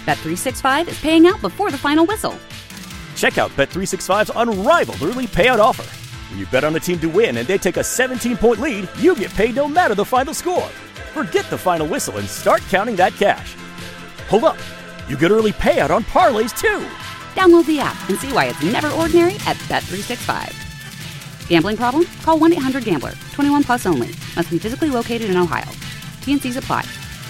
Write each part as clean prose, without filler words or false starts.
Bet365 is paying out before the final whistle. Check out Bet365's unrivaled early payout offer. When you bet on a team to win and they take a 17-point lead, you get paid no matter the final score. Forget the final whistle and start counting that cash. Hold up. You get early payout on parlays, too. Download the app and see why it's never ordinary at Bet365. Gambling problem? Call 1-800-GAMBLER. 21 plus only. Must be physically located in Ohio. T&Cs apply.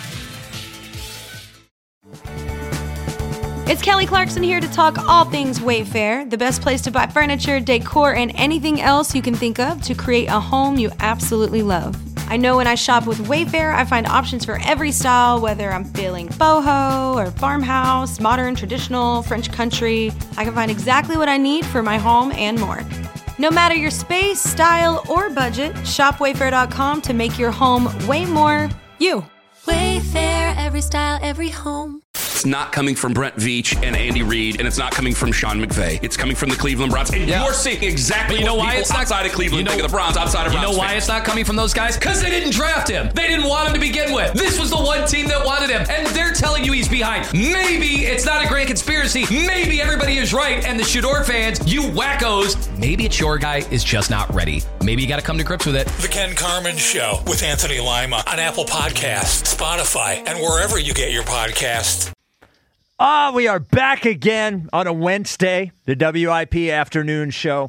It's Kelly Clarkson here to talk all things Wayfair, the best place to buy furniture, decor, and anything else you can think of to create a home you absolutely love. I know when I shop with Wayfair, I find options for every style, whether I'm feeling boho or farmhouse, modern, traditional, French country. I can find exactly what I need for my home and more. No matter your space, style, or budget, shop Wayfair.com to make your home way more you. Wayfair, every style, every home. It's not coming from Brent Veach and Andy Reid, and it's not coming from Sean McVay. It's coming from the Cleveland Browns. And you're seeing exactly what people outside of Cleveland think of the Browns, outside of Browns. You know why it's not coming from those guys? Because they didn't draft him. They didn't want him to begin with. This was the one team that wanted him, and they're telling you he's behind. Maybe it's not a grand conspiracy. Maybe everybody is right, and the Shador fans, you wackos, maybe it's your guy is just not ready. Maybe you got to come to grips with it. The Ken Carman Show with Anthony Lima on Apple Podcasts, Spotify, and wherever you get your podcasts. We are back again on a Wednesday, the WIP afternoon show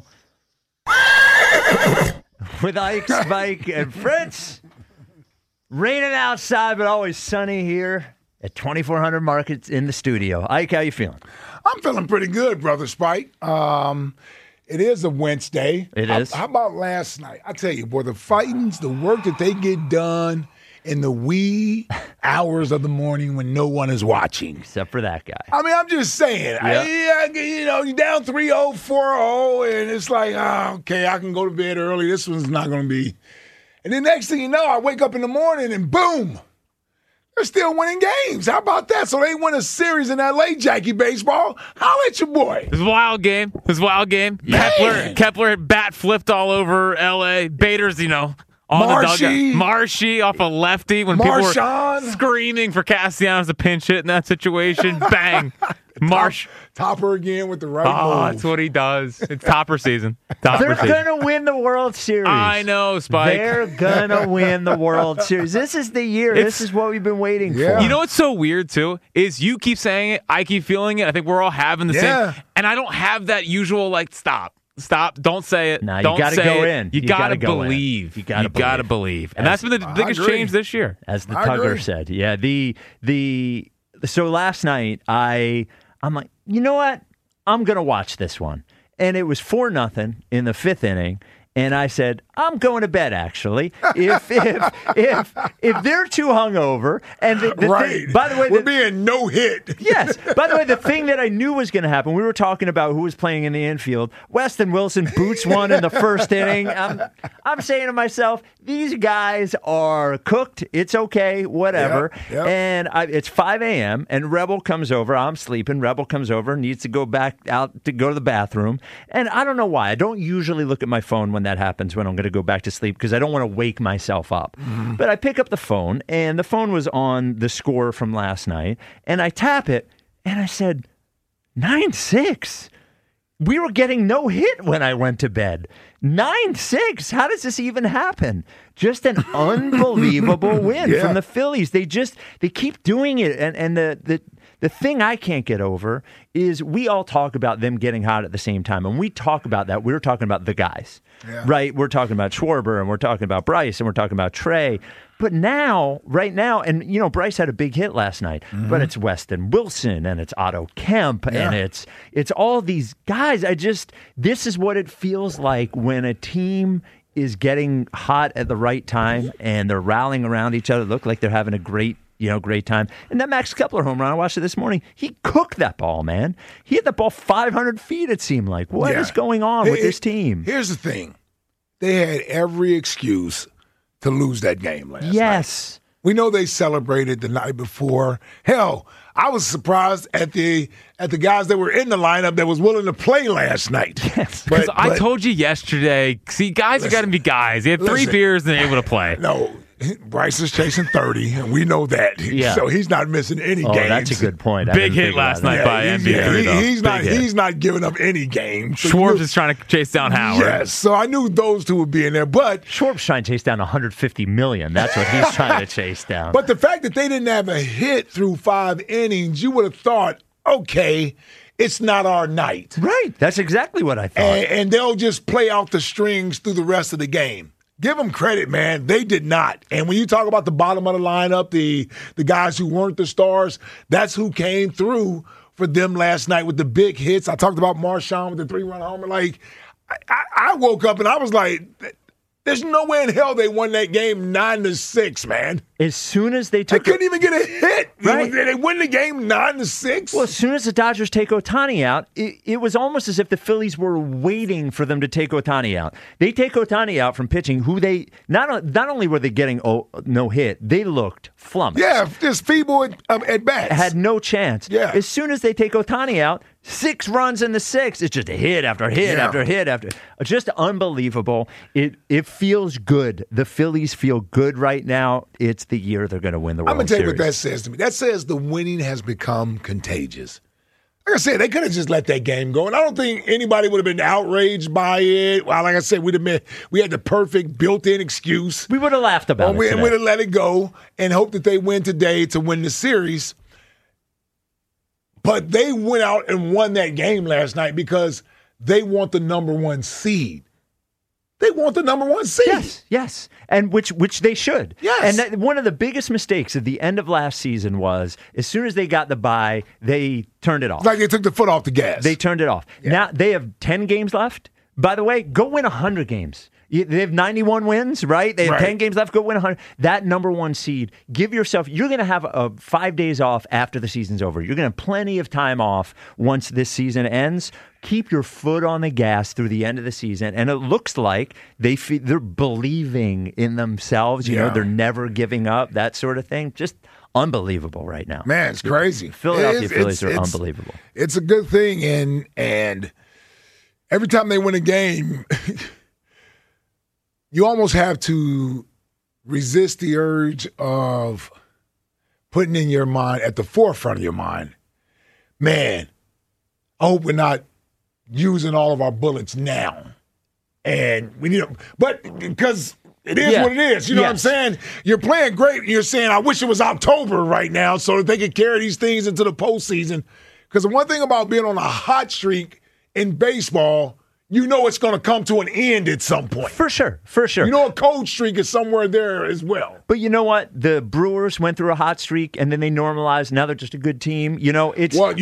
with Ike, Spike, and Fritz. Raining outside, but always sunny here at 2400 Markets in the studio. Ike, how you feeling? I'm feeling pretty good, Brother Spike. It is a Wednesday. It is. How about last night? I tell you, boy, the fightings, the work that they get done in the wee hours of the morning when no one is watching. Except for that guy. I mean, I'm just saying. You're down 3-0, 4-0, and it's like, okay, I can go to bed early. This one's not going to be. And the next thing you know, I wake up in the morning and boom, they're still winning games. How about that? So they win a series in L.A., Jackie Baseball. Holla at your boy. It was a wild game. Kepler bat flipped all over L.A. Bader's, on Marshy. the dugout. Marshy off a lefty when people were screaming for Castellanos to pinch hit in that situation. Bang. Topper again with the right move. That's what he does. It's Topper season. They're going to win the World Series. I know, Spike. They're going to win the World Series. This is the year. This is what we've been waiting for. You know what's so weird, too, is you keep saying it, I keep feeling it. I think we're all having the same. And I don't have that usual, stop, don't say it. No, don't you got to go in. You got to believe. You got to believe. And that's been the biggest change this year. As the Tugger said. Yeah, so last night, I'm like, you know what? I'm going to watch this one. And it was 4-0 in the fifth inning. And I said, I'm going to bed, actually. If they're too hungover, and by the way, we're being no hit. Yes. By the way, the thing that I knew was going to happen, we were talking about who was playing in the infield. Weston Wilson boots one in the first inning. I'm saying to myself, these guys are cooked. It's okay, whatever. Yep. And it's 5 a.m. and Rebel comes over. I'm sleeping. Rebel comes over, needs to go back out to go to the bathroom. And I don't know why. I don't usually look at my phone when that happens, when I'm going to go back to sleep, because I don't want to wake myself up. Mm-hmm. But I pick up the phone, and the phone was on the score from last night, and I tap it, and I said, 9-6. We were getting no hit when I went to bed. 9-6. How does this even happen? Just an unbelievable win from the Phillies. They keep doing it, and the thing I can't get over is we all talk about them getting hot at the same time. And we talk about that. We're talking about the guys, right? We're talking about Schwarber, and we're talking about Bryce, and we're talking about Trey. But right now, and Bryce had a big hit last night, but it's Weston Wilson, and it's Otto Kemp, and it's all these guys. This is what it feels like when a team is getting hot at the right time, and they're rallying around each other. Look like they're having a great time. And that Max Kepler home run, I watched it this morning. He cooked that ball, man. He hit the ball 500 feet, it seemed like. What is going on with this team? Here's the thing. They had every excuse to lose that game last night. We know they celebrated the night before. Hell, I was surprised at the guys that were in the lineup that was willing to play last night. Yes, because I told you yesterday, see, guys have got to be guys. They had 3 beers and they're able to play. No. Bryce is chasing 30, and we know that. Yeah. So he's not missing any games. That's a good point. Big hit last night by MB3. He's not giving up any games. So Schwartz is trying to chase down Howard. Yes, so I knew those two would be in there. But Schwartz trying to chase down $150 million. That's what he's trying to chase down. But the fact that they didn't have a hit through 5 innings, you would have thought, okay, it's not our night. Right. That's exactly what I thought. And they'll just play out the strings through the rest of the game. Give them credit, man. They did not. And when you talk about the bottom of the lineup, the guys who weren't the stars, that's who came through for them last night with the big hits. I talked about Marshawn with the 3-run homer. Like, I woke up and I was like, there's no way in hell they won that game 9-6, man. As soon as they couldn't even get a hit. Right. They win the game 9-6. Well, as soon as the Dodgers take Ohtani out, it was almost as if the Phillies were waiting for them to take Ohtani out. They take Ohtani out from pitching, who they not only were they getting no hit, they looked flummoxed. Yeah, just feeble at bats. Had no chance. Yeah. As soon as they take Ohtani out, 6 runs in the 6th. It's just a hit after hit after hit after. Just unbelievable. It feels good. The Phillies feel good right now. It's the year they're going to win the World I'm going to tell you Series. what that says to me. That says the winning has become contagious. Like I said, they could have just let that game go, and I don't think anybody would have been outraged by it. Well, like I said, we had the perfect built-in excuse. We would have laughed about it. We would have let it go and hoped that they win today to win the series. But they went out and won that game last night because they want the number 1 seed. They want the number 1 seed. Yes. And which they should. Yes. And one of the biggest mistakes at the end of last season was as soon as they got the bye, they turned it off. Like they took the foot off the gas. They turned it off. Yeah. Now they have 10 games left. By the way, go win 100 games. They have 91 wins, right? They have 10 games left. Go win 100. That number 1 seed, give yourself, you're going to have 5 days off after the season's over. You're going to have plenty of time off once this season ends. Keep your foot on the gas through the end of the season. And it looks like they're believing in themselves. You know, they're never giving up, that sort of thing. Just unbelievable right now. Man, it's crazy. Philadelphia Phillies are unbelievable. It's a good thing. And every time they win a game, you almost have to resist the urge of putting in your mind, at the forefront of your mind, man, I hope we're not using all of our bullets now. And we need them. But because it is what it is. You know what I'm saying? You're playing great. And you're saying, I wish it was October right now so that they could carry these things into the postseason. Because the one thing about being on a hot streak in baseball, you know it's going to come to an end at some point. For sure. You know a cold streak is somewhere there as well. But you know what? The Brewers went through a hot streak, and then they normalized. Now they're just a good team. You know, it's... Well,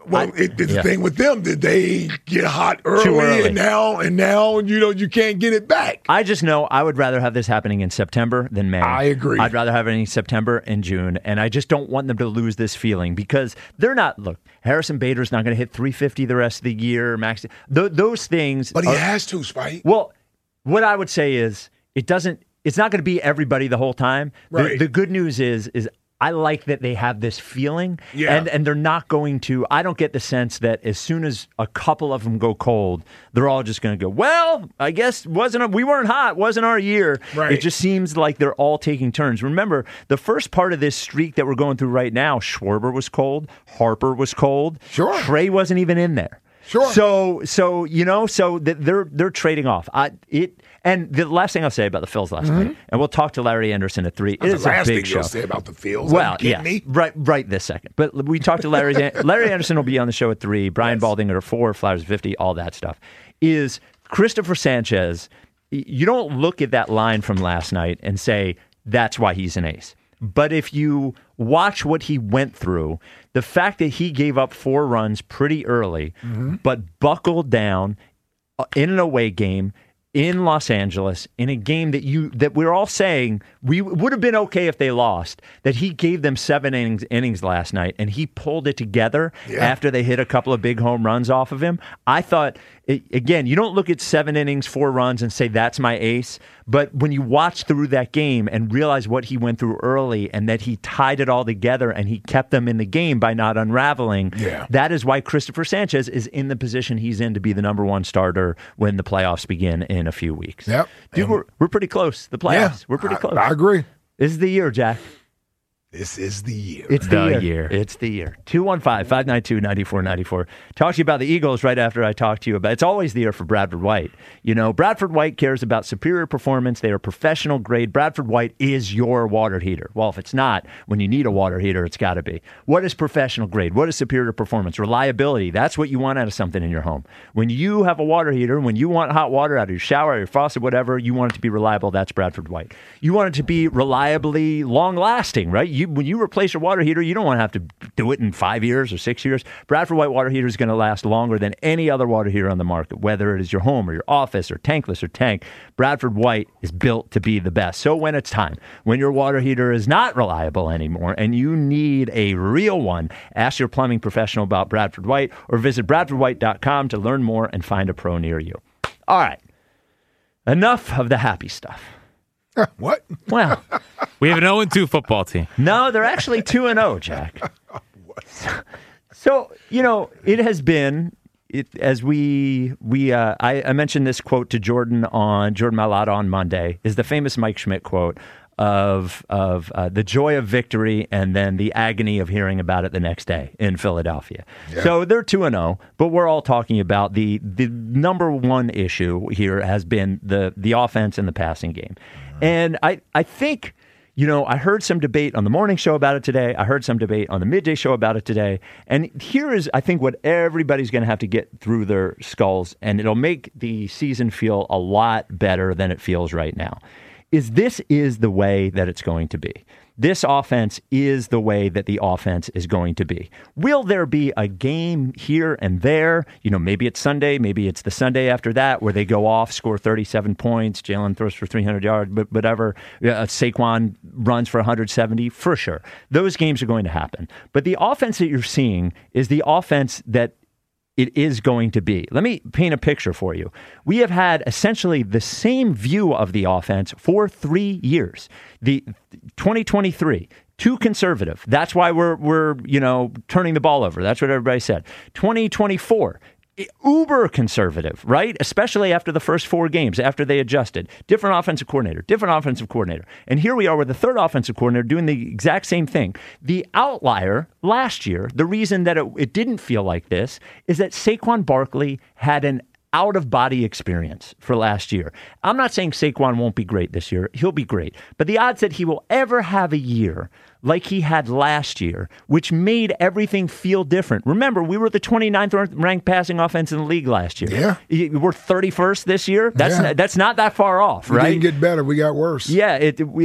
the thing with them, did they get hot early. And now, you know, you can't get it back. I just know I would rather have this happening in September than May. I agree. I'd rather have it in September and June, and I just don't want them to lose this feeling because they're not... Look, Harrison Bader's not going to hit 350 the rest of the year. Max, those things... But he has to, Spike. Well, what I would say is it's not going to be everybody the whole time. Right. The good news is I like that they have this feeling, Yeah. and they're not going to. I don't get the sense that as soon as a couple of them go cold, they're all just going to go, well, I guess we weren't hot, wasn't our year. Right. It just seems like they're all taking turns. Remember, the first part of this streak that we're going through right now, Schwarber was cold, Harper was cold, Sure. Trey wasn't even in there. Sure. So you know, they're trading off. And the last thing I'll say about the Phils last night, and we'll talk to Larry Anderson at 3. It is a last big thing show. you'll say about the Phils. Well, yeah, me? right this second. But we talked to Larry. Larry Anderson will be on the show at 3. Brian Baldinger at 4. Flowers at 50. All that stuff. Is Christopher Sanchez? You don't look at that line from last night and say that's why he's an ace. But if you watch what he went through, the fact that he gave up 4 runs pretty early, but buckled down in an away game in Los Angeles, in a game that we're all saying we would have been okay if they lost, that he gave them 7 innings last night, and he pulled it together after they hit a couple of big home runs off of him. I thought, again, you don't look at 7 innings, 4 runs and say that's my ace, but when you watch through that game and realize what he went through early and that he tied it all together and he kept them in the game by not unraveling, that is why Christopher Sanchez is in the position he's in to be the number 1 starter when the playoffs begin in a few weeks. Yep. Dude, we're pretty close. The playoffs. We're pretty close. I agree. This is the year, Jack. This is the year. It's the year. It's the year. 215-592-9494. Talk to you about the Eagles right after I talk to you about. It's always the year for Bradford White. You know, Bradford White cares about superior performance. They are professional grade. Bradford White is your water heater. Well, if it's not, when you need a water heater, it's got to be. What is professional grade? What is superior performance? Reliability. That's what you want out of something in your home. When you have a water heater, when you want hot water out of your shower, your faucet, whatever, you want it to be reliable. That's Bradford White. You want it to be reliably long-lasting, right? When you replace your water heater, you don't want to have to do it in 5 years or 6 years. Bradford White water heater is going to last longer than any other water heater on the market, whether it is your home or your office or tankless or tank. Bradford White is built to be the best. So when it's time, when your water heater is not reliable anymore and you need a real one, ask your plumbing professional about Bradford White or visit BradfordWhite.com to learn more and find a pro near you. All right. Enough of the happy stuff. What? Well, we have an 0-2 football team. No, they're actually 2-0, Jack. So, you know, it has been, as I mentioned this quote to Jordan Mailata on Monday, is the famous Mike Schmidt quote of the joy of victory and then the agony of hearing about it the next day in Philadelphia. Yeah. So they're 2-0, but we're all talking about the number one issue here has been the offense and the passing game. And I think, you know, I heard some debate on the morning show about it today. I heard some debate on the midday show about it today. And here is, I think, what everybody's going to have to get through their skulls, and it'll make the season feel a lot better than it feels right now, this is the way that it's going to be. This offense is the way that the offense is going to be. Will there be a game here and there? You know, maybe it's Sunday, maybe it's the Sunday after that where they go off, score 37 points, Jalen throws for 300 yards, but whatever, Saquon runs for 170, for sure. Those games are going to happen. But the offense that you're seeing is the offense that it is going to be. Let me paint a picture for you. We have had essentially the same view of the offense for 3 years. The 2023, too conservative. That's why we're turning the ball over. That's what everybody said. 2024, uber conservative, right? Especially after the first 4 games, after they adjusted. Different offensive coordinator. And here we are with the third offensive coordinator doing the exact same thing. The outlier last year, the reason that it didn't feel like this, is that Saquon Barkley had an out-of-body experience for last year. I'm not saying Saquon won't be great this year. He'll be great. But the odds that he will ever have a year like he had last year, which made everything feel different. Remember, we were the 29th ranked passing offense in the league last year. Yeah. We're 31st this year. That's not that far off, right? We didn't get better. We got worse. Yeah,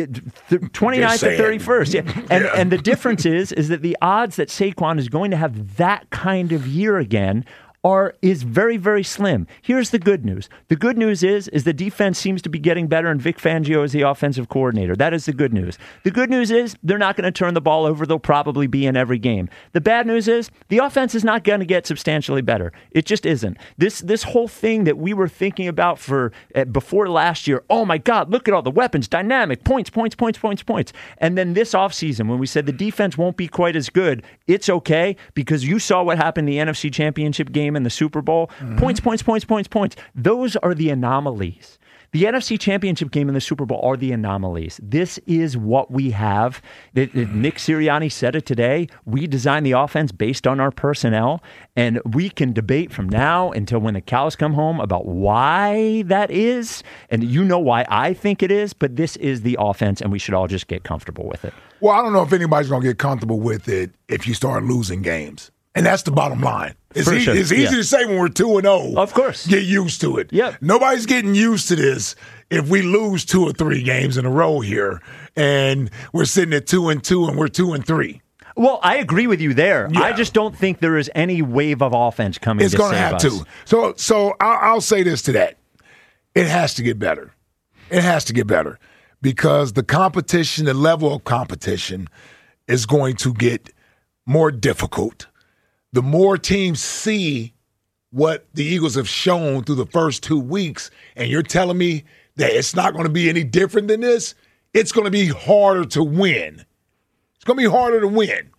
29th to 31st. Yeah. And the difference is that the odds that Saquon is going to have that kind of year again is very, very slim. Here's the good news. The good news is the defense seems to be getting better, and Vic Fangio is the offensive coordinator. That is the good news. The good news is they're not going to turn the ball over. They'll probably be in every game. The bad news is the offense is not going to get substantially better. It just isn't. This whole thing that we were thinking about before last year, oh my God, look at all the weapons, dynamic, points. And then this offseason, when we said the defense won't be quite as good, it's okay because you saw what happened in the NFC Championship game in the Super Bowl. Mm-hmm. Points. Those are the anomalies. The NFC Championship game and the Super Bowl are the anomalies. This is what we have. Nick Sirianni said it today. We designed the offense based on our personnel, and we can debate from now until when the cows come home about why that is, and you know why I think it is, but this is the offense, and we should all just get comfortable with it. Well, I don't know if anybody's going to get comfortable with it if you start losing games. And that's the bottom line. It's easy to say when we're 2-0. Of course. Get used to it. Yep. Nobody's getting used to this if we lose 2 or 3 games in a row here and we're sitting at 2-2 and we're 2-3. Well, I agree with you there. Yeah. I just don't think there is any wave of offense coming to save us. It's going to have to. So I'll say this to that. It has to get better. It has to get better because the competition, the level of competition is going to get more difficult. The more teams see what the Eagles have shown through the first 2 weeks, and you're telling me that it's not going to be any different than this, it's going to be harder to win. It's going to be harder to win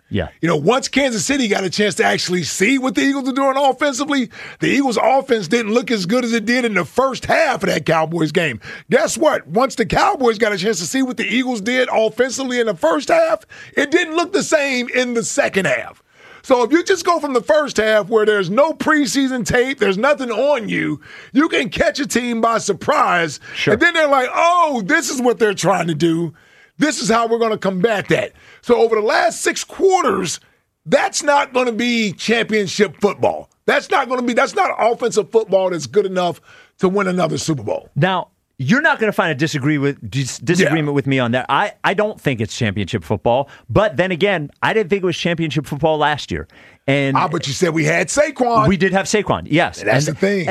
Yeah. Once Kansas City got a chance to actually see what the Eagles are doing offensively, the Eagles' offense didn't look as good as it did in the first half of that Cowboys game. Guess what? Once the Cowboys got a chance to see what the Eagles did offensively in the first half, it didn't look the same in the second half. So if you just go from the first half where there's no preseason tape, there's nothing on you, you can catch a team by surprise. Sure. And then they're like, oh, this is what they're trying to do. This is how we're going to combat that. So over the last 6 quarters, that's not going to be championship football. That's not offensive football that's good enough to win another Super Bowl. Now, you're not going to find a disagreement with me on that. I don't think it's championship football. But then again, I didn't think it was championship football last year. And but you said we had Saquon. We did have Saquon, yes. That's the thing.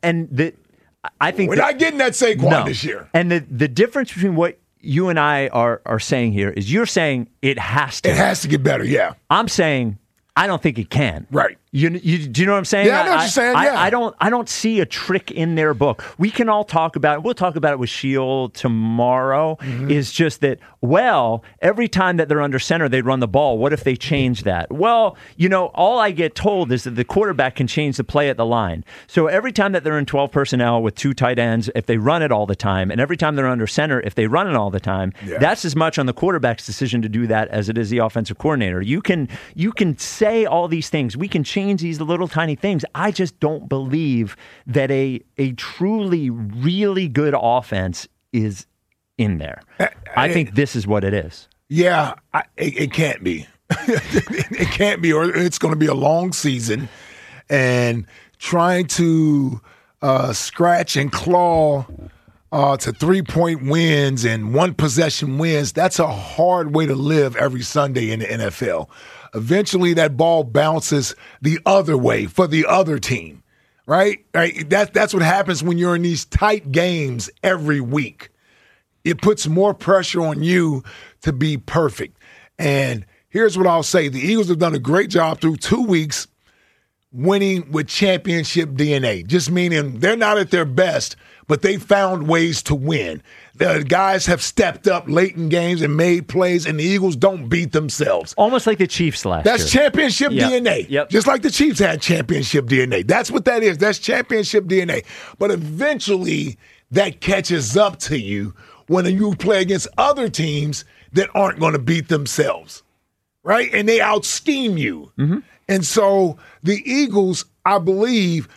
I think we're not getting that Saquon this year. And the difference between what you and I are saying here is you're saying it has to. It has to get better, yeah. I'm saying I don't think it can. Right. Do you know what I'm saying? Yeah, I know what you're saying. Yeah. I don't see a trick in their book. We can all talk about it. We'll talk about it with Shield tomorrow. Mm-hmm. Is just that, every time that they're under center, they run the ball. What if they change that? Well, all I get told is that the quarterback can change the play at the line. So every time that they're in 12 personnel with 2 tight ends, if they run it all the time, and every time they're under center, if they run it all the time, that's as much on the quarterback's decision to do that as it is the offensive coordinator. You can say all these things. We can change these little tiny things. I just don't believe that a truly, really good offense is in there. I think this is what it is. Yeah, it can't be. It can't be, or it's going to be a long season. And trying to scratch and claw to 3-point wins and 1-possession wins, that's a hard way to live every Sunday in the NFL. Eventually, that ball bounces the other way for the other team, right? That's what happens when you're in these tight games every week. It puts more pressure on you to be perfect. And here's what I'll say. The Eagles have done a great job through 2 weeks winning with championship DNA, just meaning they're not at their best, but they found ways to win. The guys have stepped up late in games and made plays, and the Eagles don't beat themselves. Almost like the Chiefs last year. That's championship DNA. Yep. Just like the Chiefs had championship DNA. That's what that is. That's championship DNA. But eventually, that catches up to you when you play against other teams that aren't going to beat themselves, right? And they out-scheme you. Mm-hmm. And so the Eagles, I believe,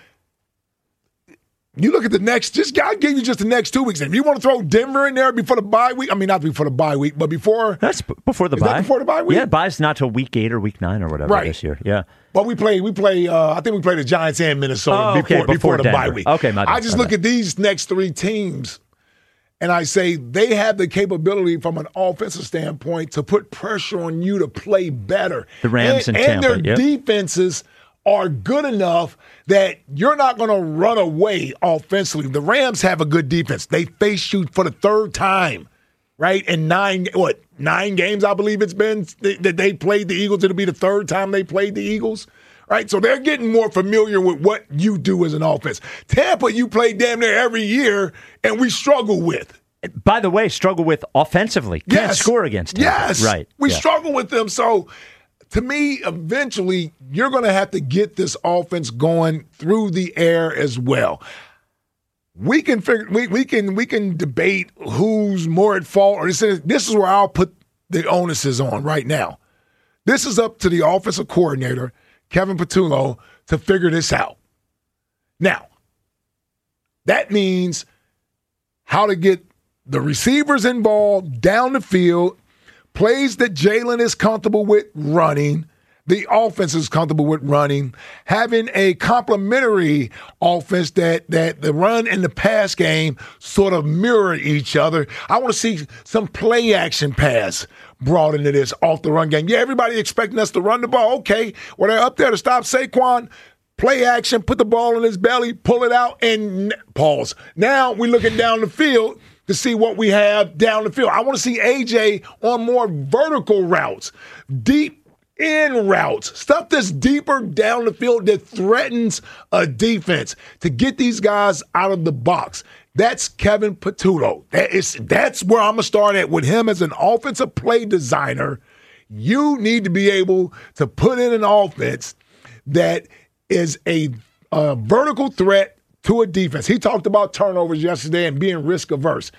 you look at the next, God gave you just the next 2 weeks. And if you want to throw Denver in there before the bye week, not before the bye week, but before. That's before the bye. That before the bye week? Yeah, bye's not till week 8 or week 9 or whatever this year. Yeah. But we play. I think we play the Giants and Minnesota before the bye week. Okay, I just look at these next 3 teams, and I say they have the capability from an offensive standpoint to put pressure on you to play better. The Rams and Tampa. And their defenses are good enough that you're not going to run away offensively. The Rams have a good defense. They face you for the 3rd time, right? In 9 games, I believe it's been that they played the Eagles. It'll be the 3rd time they played the Eagles. Right, so they're getting more familiar with what you do as an offense. Tampa, you play damn near every year, and we struggle with. By the way, struggle with offensively. Can't score against Tampa. Yes, right. We struggle with them. So, to me, eventually, you're going to have to get this offense going through the air as well. We can debate who's more at fault, or this is where I'll put the onus is on right now. This is up to the offensive coordinator, Kevin Patullo, to figure this out. Now, that means how to get the receivers involved down the field, plays that Jalen is comfortable with running, the offense is comfortable with running, having a complementary offense that the run and the pass game sort of mirror each other. I want to see some play action pass brought into this off the run game. Yeah, everybody expecting us to run the ball. Okay, well, they're up there to stop Saquon. Play action, put the ball in his belly, pull it out, and pause. Now we're looking down the field to see what we have down the field. I want to see AJ on more vertical routes, deep in routes, stuff that's deeper down the field that threatens a defense to get these guys out of the box. That's Kevin Patullo. That's where I'm going to start at with him as an offensive play designer. You need to be able to put in an offense that is a vertical threat to a defense. He talked about turnovers yesterday and being risk averse.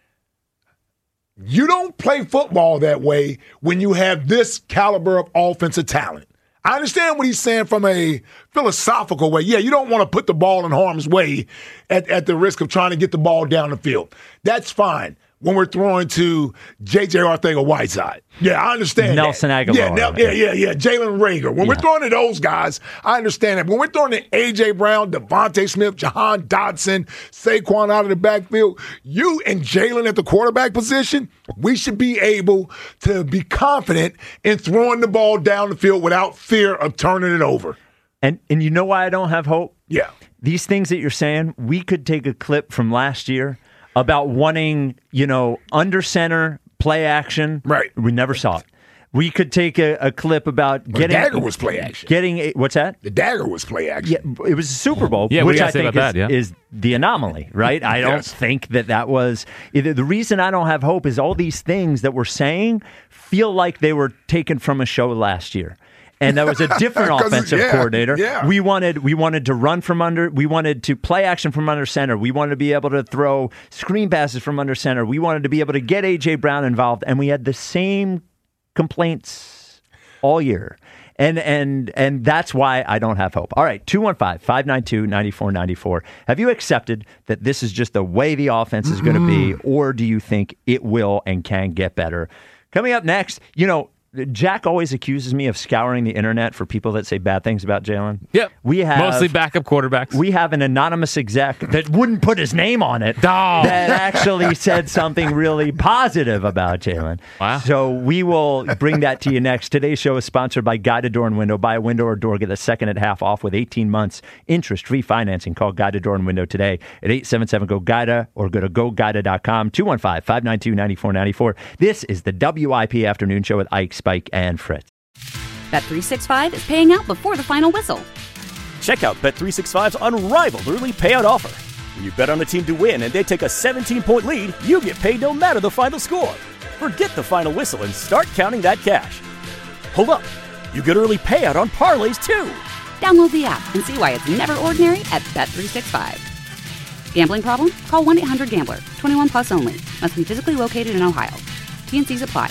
You don't play football that way when you have this caliber of offensive talent. I understand what he's saying from a philosophical way. Yeah, you don't want to put the ball in harm's way at the risk of trying to get the ball down the field. That's fine when we're throwing to J.J. Arcega-Whiteside. Yeah, I understand Nelson that. Aguilar. Yeah. Jalen Reagor. When we're throwing to those guys, I understand that. When we're throwing to A.J. Brown, Devontae Smith, Jahan Dotson, Saquon out of the backfield, you and Jalen at the quarterback position, we should be able to be confident in throwing the ball down the field without fear of turning it over. And you know why I don't have hope? Yeah. These things that you're saying, we could take a clip from last year about wanting, under center, play action. Right. We never saw it. We could take a clip about getting... The dagger was play action. What's that? The dagger was play action. Yeah, it was a Super Bowl, Yeah, which we I think that, is the anomaly, right? I don't think that was... The reason I don't have hope is all these things that we're saying feel like they were taken from a show last year. And that was a different offensive coordinator. Yeah. We wanted to run from under. We wanted to play action from under center. We wanted to be able to throw screen passes from under center. We wanted to be able to get A.J. Brown involved. And we had the same complaints all year. And that's why I don't have hope. All right, 215-592-9494. Have you accepted that this is just the way the offense is going to be, or do you think it will and can get better? Coming up next, Jack always accuses me of scouring the internet for people that say bad things about Jalen. Yep. We have mostly backup quarterbacks. We have an anonymous exec that wouldn't put his name on it that actually said something really positive about Jalen. Wow. So we will bring that to you next. Today's show is sponsored by Guided Door and Window. Buy a window or door, get the second at half off with 18 months interest-free financing. Call Guided Door and Window today at 877-GO-GUIDA or go to GoGuida.com, 215-592-9494. This is the WIP Afternoon Show with Ike, Spike, and Fritz. Bet365 is paying out before the final whistle. Check out Bet365's unrivaled early payout offer. When you bet on a team to win and they take a 17-point lead, you get paid no matter the final score. Forget the final whistle and start counting that cash. Hold up. You get early payout on parlays, too. Download the app and see why it's never ordinary at Bet365. Gambling problem? Call 1-800-GAMBLER. 21 plus only. Must be physically located in Ohio. T&Cs apply.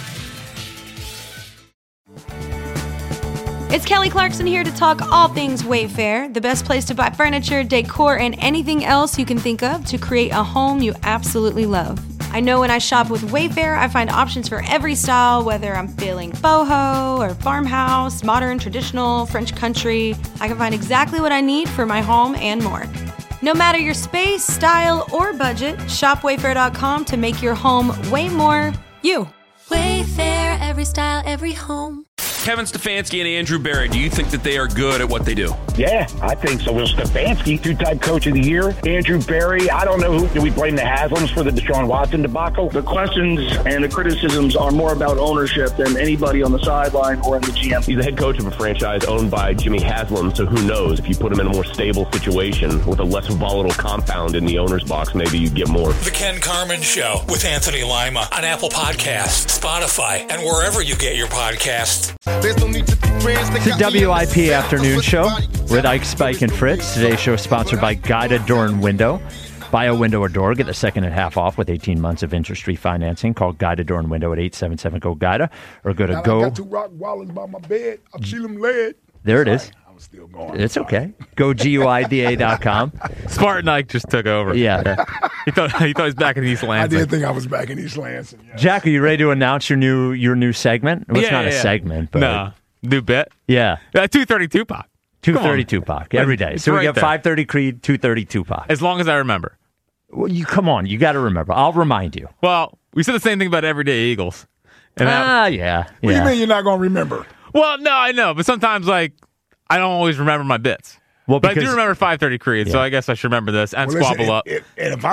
It's Kelly Clarkson here to talk all things Wayfair, the best place to buy furniture, decor, and anything else you can think of to create a home you absolutely love. I know when I shop with Wayfair, I find options for every style, whether I'm feeling boho or farmhouse, modern, traditional, French country. I can find exactly what I need for my home and more. No matter your space, style, or budget, shop Wayfair.com to make your home way more you. Wayfair, every style, every home. Kevin Stefanski and Andrew Berry, do you think that they are good at what they do? Yeah, I think so. Well, Stefanski, two-time coach of the year. Andrew Berry, I don't know do we blame the Haslams for the Deshaun Watson debacle? The questions and the criticisms are more about ownership than anybody on the sideline or in the GM. He's the head coach of a franchise owned by Jimmy Haslam, so who knows? If you put him in a more stable situation with a less volatile compound in the owner's box, maybe you get more. The Ken Carman Show with Anthony Lima on Apple Podcasts, Spotify, and wherever you get your podcasts. It's the WIP Afternoon Show with Ike, Spike, and Fritz. Today's show is sponsored by Guided Door and Window. Buy a window or door, get the second at half off with 18 months of interest-free financing. Call Guided Door and Window at 877-GO-GUIDA or go to I got two rock wallets by my bed. I feel them lead. There it is. I'm still going. It's okay. Go GUIDA.com. Spartan Ike just took over. Yeah. He thought he was back in East Lansing. I did think I was back in East Lansing. Yes. Jack, are you ready to announce your new segment? Well, it's not a segment, but no. New bit? Yeah. 2:30 Tupac. 2:30 Tupac every day. So we got 5:30 Creed, 2:30 Tupac. As long as I remember. Well, come on, you got to remember. I'll remind you. Well, we said the same thing about Everyday Eagles. Yeah. What do you mean you're not going to remember? Well, no, I know, but sometimes I don't always remember my bits. Well, but I do remember 5:30 Creed, so I guess I should remember this and squabble up. And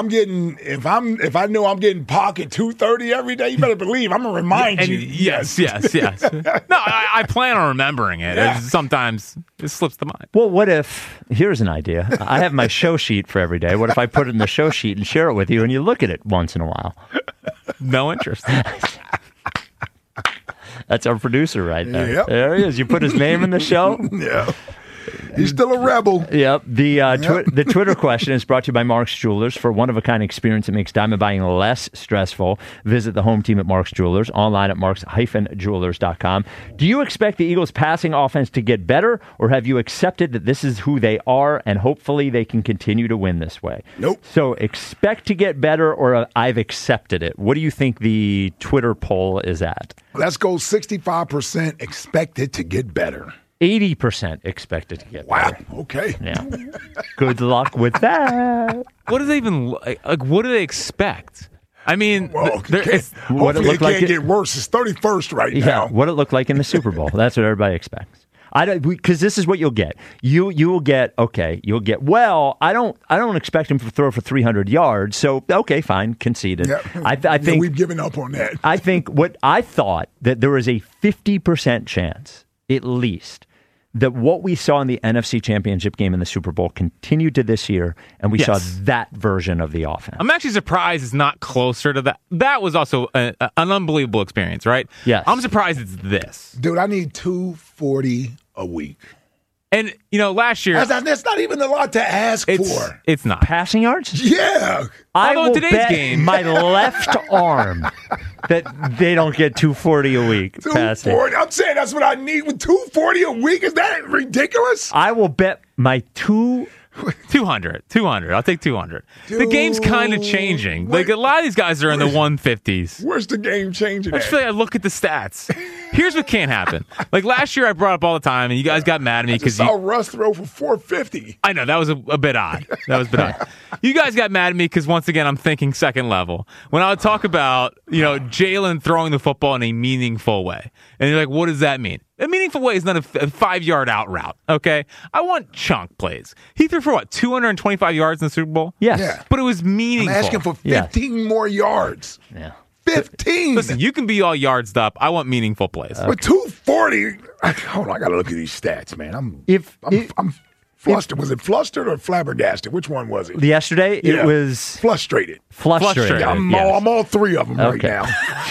if I know I'm getting pocket 2:30 every day, you better believe I'm gonna remind you. Yes. No, I plan on remembering it. Yeah. Sometimes it slips the mind. Well, what if? Here's an idea. I have my show sheet for every day. What if I put it in the show sheet and share it with you, and you look at it once in a while? No interest. That's our producer right there. Yep. There he is. You put his name in the show? Yeah. He's still a rebel. Yep. The Twitter question is brought to you by Mark's Jewelers. For one-of-a-kind experience that makes diamond buying less stressful, visit the home team at Mark's Jewelers, online at marks-jewelers.com. Do you expect the Eagles' passing offense to get better, or have you accepted that this is who they are and hopefully they can continue to win this way? Nope. So expect to get better, or I've accepted it. What do you think the Twitter poll is at? Let's go 65% expected to get better. 80% expected to get better. Wow. Okay. Yeah. Good luck with that. What do they even like? What do they expect? I mean, Well, what it hopefully looked it like can't get worse. It's 31st right Yeah, now. what it looked like in the Super Bowl. That's what everybody expects. I don't, because this is what you'll get. You will get, you'll get, well, I don't expect him to throw for 300 yards. So, okay, fine, conceded. Yeah. I think we've given up on that. I think what I thought that there was a 50% chance, at least, that what we saw in the NFC Championship game in the Super Bowl continued to this year, and we saw that version of the offense. I'm actually surprised it's not closer to that. That was also an unbelievable experience, right? Yes. I'm surprised it's this. Dude, I need 240 a week. And, last year... That's not even a lot to ask for. It's not. Passing yards? Yeah. I Although will in today's bet game... my left arm that they don't get 240 a week passing. 240. I'm saying that's what I need with 240 a week. Is that ridiculous? I will bet my 200. I'll take 200. The game's kind of changing. Like, a lot of these guys are in the 150s. Where's the game changing I just feel like I look at the stats. Here's what can't happen. Like, last year I brought up all the time, and you guys got mad at me because I saw Russ throw for 450. I know, that was a bit odd. You guys got mad at me because, once again, I'm thinking second level. When I would talk about, Jalen throwing the football in a meaningful way. And you're like, what does that mean? A meaningful way is not a 5-yard out route, okay? I want chunk plays. He threw for, 225 yards in the Super Bowl? Yes. Yeah. But it was meaningful. I'm asking for 15 more yards. Yeah. 15. Listen, you can be all yards up. I want meaningful plays. But 240. Hold on, I got to look at these stats, man. I'm flustered. Was it flustered or flabbergasted? Which one was it? Yesterday, it was... Frustrated. Frustrated. I'm all three of them right now.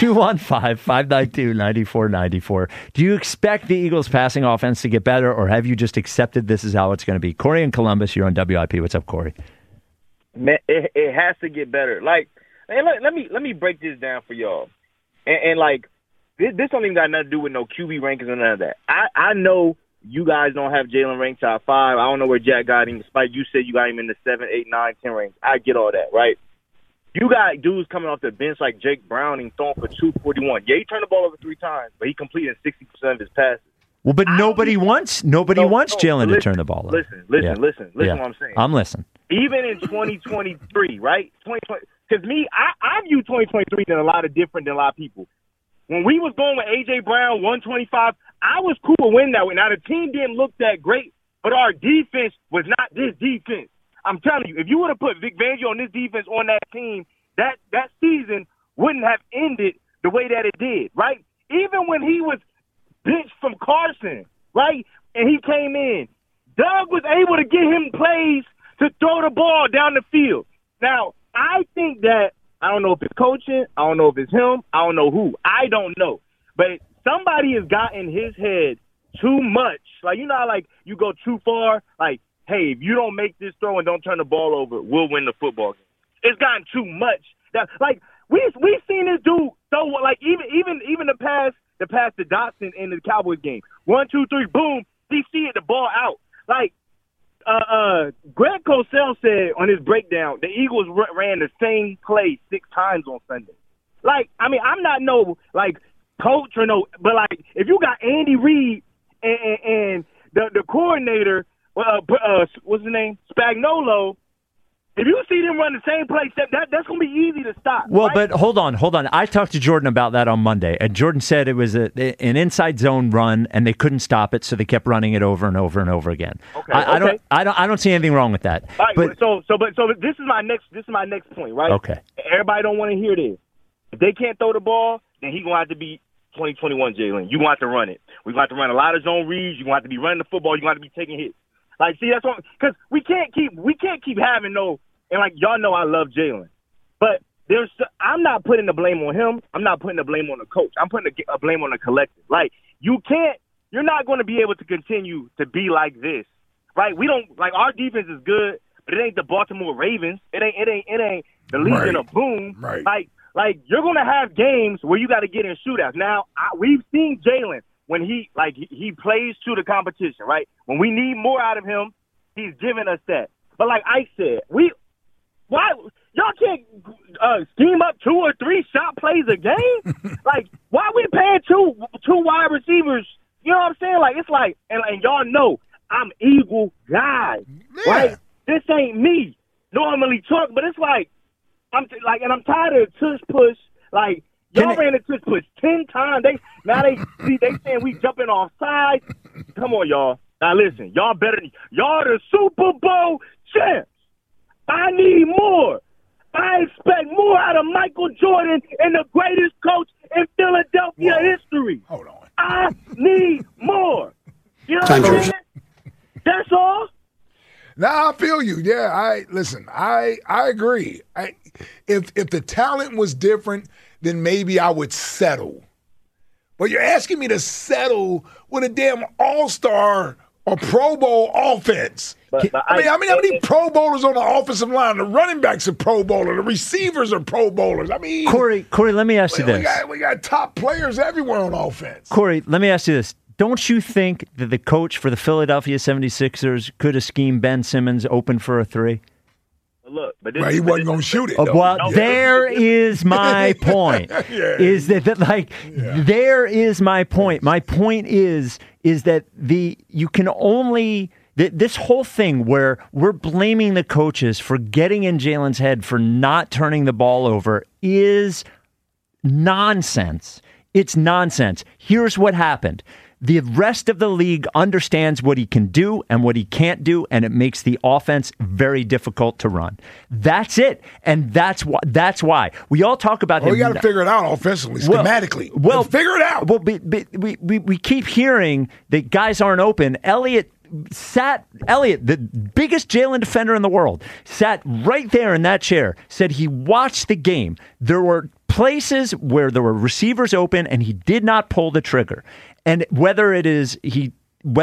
215-592-9494. Do you expect the Eagles' passing offense to get better, or have you just accepted this is how it's going to be? Corey in Columbus, you're on WIP. What's up, Corey? Man, it has to get better. Like, man, let me break this down for y'all. And like, this don't even got nothing to do with no QB rankings or none of that. I know you guys don't have Jalen ranked top 5. I don't know where Jack got him, despite you said you got him in the 7, 8, 9, 10 range. I get all that, right? You got dudes coming off the bench like Jake Browning throwing for 241. Yeah, he turned the ball over 3 times, but he completed 60% of his passes. Well, but nobody wants Jalen to turn the ball over. Listen what I'm saying. I'm listening. Even in 2023, right? 2020, because I view 2023 than a lot of people. When we was going with A.J. Brown, 125, I was cool with winning that way. Now, the team didn't look that great, but our defense was not this defense. I'm telling you, if you would have put Vic Fangio on this defense on that team, that season wouldn't have ended the way that it did, right? Even when he was benched from Carson, right, and he came in, Doug was able to get him plays to throw the ball down the field. Now, I think that, I don't know if it's coaching, I don't know if it's him, I don't know who, I don't know. But somebody has got in his head too much. Like, you know how, like, you go too far? Like, hey, if you don't make this throw and don't turn the ball over, we'll win the football game. It's gotten too much. That, like, we've seen this dude throw, like, even the pass to Dotson in the Cowboys game. 1, 2, 3, boom, he see it, the ball out. Like, Greg Cosell said on his breakdown, the Eagles ran the same play 6 times on Sunday. Like, I mean, I'm not no, like, coach or no, but, like, if you got Andy Reid and the coordinator, what's his name, Spagnuolo, if you see them run the same play, that's going to be easy to stop. Well, right? but hold on. I talked to Jordan about that on Monday, and Jordan said it was an inside zone run, and they couldn't stop it, so they kept running it over and over and over again. Okay, I don't see anything wrong with that. All right, but so this is my next point, right? Okay. Everybody don't want to hear this. If they can't throw the ball, then he's going to have to be 2021 Jalen. You're going to have to run it. We're going to have to run a lot of zone reads. You're going to have to be running the football. You're going to have to be taking hits. Like, see, that's what, because we can't keep having no, and like y'all know I love Jalen, but I'm not putting the blame on him. I'm not putting the blame on the coach. I'm putting the blame on the collective. Like, you're not going to be able to continue to be like this, right? We don't, like, our defense is good, but it ain't the Baltimore Ravens. It ain't the Legion of Boom. Right. Like you're going to have games where you got to get in shootouts. Now, we've seen Jalen when he plays to the competition, right? When we need more out of him, he's giving us that. But like I said, why y'all can't scheme up 2 or 3 shot plays a game? Like, why are we paying two wide receivers? You know what I'm saying? Like, it's like, and y'all know I'm Eagle guy, right? This ain't me normally talk, but it's like I'm tired of tush push. Like, y'all ran a tush push 10 times. They saying we jumping off sides. Come on, y'all. Now listen, y'all the Super Bowl champs. I need more. I expect more out of Michael Jordan and the greatest coach in Philadelphia history. Hold on. I need more. You know what I'm saying? That's all. Nah, I feel you. Yeah, I agree. If the talent was different, then maybe I would settle. But you're asking me to settle with a damn all-star or Pro Bowl offense. I mean, how many Pro Bowlers on the offensive line? The running backs are Pro Bowlers. The receivers are Pro Bowlers. I mean, Corey, let me ask you this. We got top players everywhere on offense. Corey, let me ask you this. Don't you think that the coach for the Philadelphia 76ers could have schemed Ben Simmons open for a 3? Look, but he wasn't going to shoot it. There is my point. Is that there is my point. My point is that you can only this whole thing where we're blaming the coaches for getting in Jalen's head for not turning the ball over is nonsense. It's nonsense. Here's what happened. The rest of the league understands what he can do and what he can't do, and it makes the offense very difficult to run. That's it, and that's why we all talk about him. We got to figure it out offensively, schematically. Well, figure it out. Well, we keep hearing that guys aren't open. Elliott, the biggest Jalen defender in the world, sat right there in that chair, said he watched the game. There were places where there were receivers open and he did not pull the trigger. And whether it is he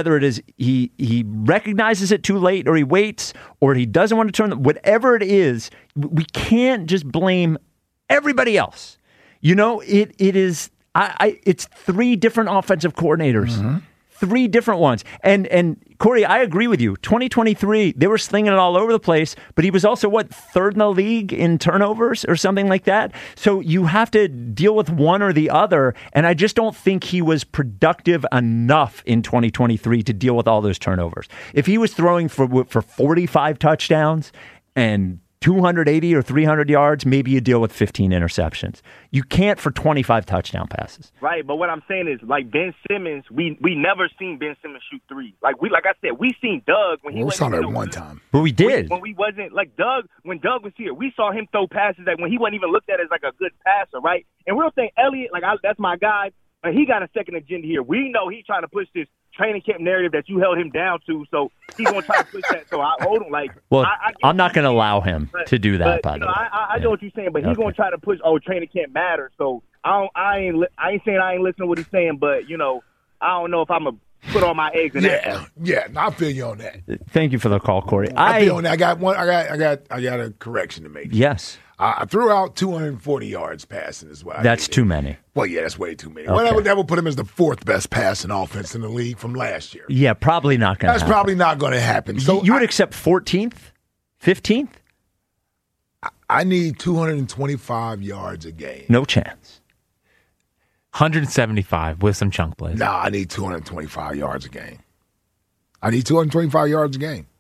recognizes it too late, or he waits, or he doesn't want to turn, whatever it is, we can't just blame everybody else. You know, it's 3 different offensive coordinators. Mm-hmm. 3 different ones. And Corey, I agree with you. 2023, they were slinging it all over the place, but he was also, 3rd in the league in turnovers or something like that? So you have to deal with one or the other, and I just don't think he was productive enough in 2023 to deal with all those turnovers. If he was throwing for 45 touchdowns and 280 or 300 yards, maybe you deal with 15 interceptions. You can't for 25 touchdown passes. Right, but what I'm saying is, like, Ben Simmons, we never seen Ben Simmons shoot 3. Like I said, we seen Doug when he was on that one time. But we did. When we wasn't, like, when Doug was here, we saw him throw passes that when he wasn't even looked at as, like, a good passer, right? And we'll think Elliott, that's my guy, but he got a second agenda here. We know he's trying to push this training camp narrative that you held him down to, so he's going to try to push that. So I hold him. Like, well, I'm not going to allow him to do that, by the way. I know what you're saying, but he's going to try to push, training camp matters. So I ain't saying I ain't listening to what he's saying, but, I don't know if I'm going to put all my eggs in that. Yeah, I feel you on that. Thank you for the call, Corey. I feel on that. I got a correction to make. Yes. I threw out 240 yards passing as well. That's too many. Well, yeah, that's way too many. Okay. Well, that would put him as the 4th best passing offense in the league from last year. Yeah, probably not going to happen. That's probably not going to happen. So you would accept 14th? 15th? I need 225 yards a game. No chance. 175 with some chunk plays. No, I need 225 yards a game. I need 225 yards a game.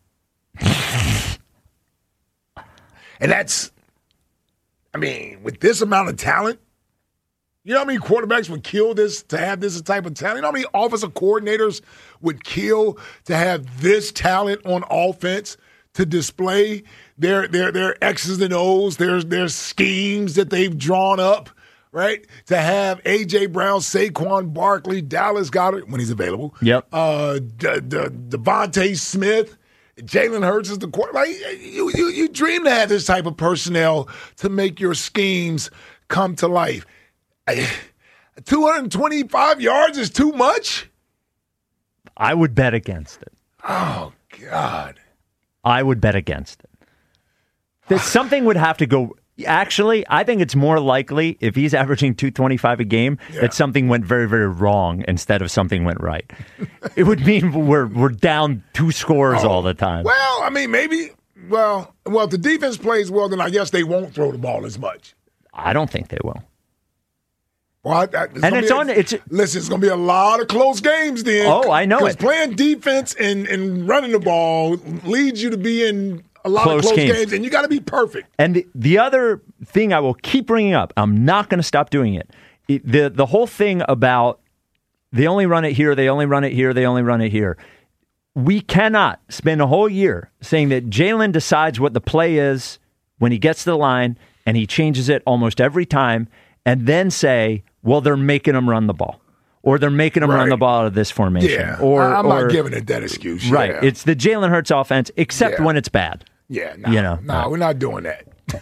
And that's, with this amount of talent, you know how many quarterbacks would kill this to have this type of talent? You know how many offensive coordinators would kill to have this talent on offense to display their X's and O's, their schemes that they've drawn up, right? To have A.J. Brown, Saquon Barkley, Dallas Goedert, when he's available. Yep. Devontae Smith Jalen Hurts is the quarterback. Like, you dream to have this type of personnel to make your schemes come to life. 225 yards is too much? I would bet against it. Oh, God. I would bet against it. That something would have to go. Actually, I think it's more likely if he's averaging 225 a game that something went very, very wrong instead of something went right. It would mean we're down 2 scores all the time. Well, I mean, maybe. Well, if the defense plays well, then I guess they won't throw the ball as much. I don't think they will. Well, listen, it's going to be a lot of close games then. Oh, I know it. Because playing defense and running the ball leads you to be in a lot of close games, and you got to be perfect. And the other thing I will keep bringing up, I'm not going to stop doing it. The whole thing about they only run it here, they only run it here, they only run it here. We cannot spend a whole year saying that Jalen decides what the play is when he gets to the line, and he changes it almost every time, and then say, well, they're making him run the ball. Or they're making him run the ball out of this formation. Yeah, I'm not giving it that excuse. Right. Yeah. It's the Jalen Hurts offense, except when it's bad. Yeah, we're not doing that.